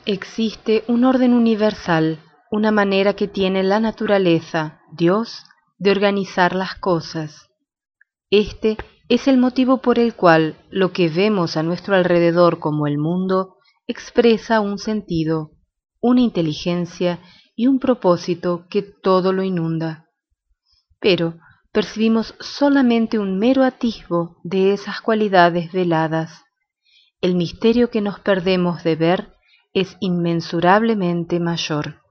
Existe un orden universal, una manera que tiene la naturaleza, Dios, de organizar las cosas. Este es el motivo por el cual lo que vemos a nuestro alrededor como el mundo expresa un sentido, una inteligencia y un propósito que todo lo inunda. Pero percibimos solamente un mero atisbo de esas cualidades veladas. El misterio que nos perdemos de ver es inmensurablemente mayor.